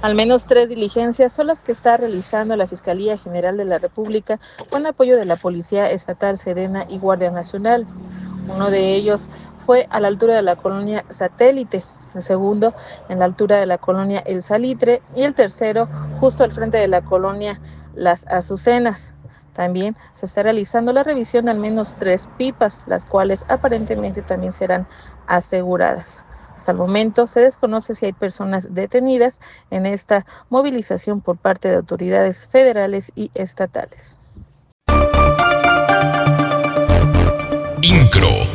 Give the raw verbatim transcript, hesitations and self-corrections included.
Al menos tres diligencias son las que está realizando la Fiscalía General de la República con apoyo de la Policía Estatal, Sedena y Guardia Nacional. Uno de ellos fue a la altura de la colonia Satélite, el segundo en la altura de la colonia El Salitre y el tercero justo al frente de la colonia Las Azucenas. También se está realizando la revisión de al menos tres pipas, las cuales aparentemente también serán aseguradas. Hasta el momento se desconoce si hay personas detenidas en esta movilización por parte de autoridades federales y estatales. INCRO.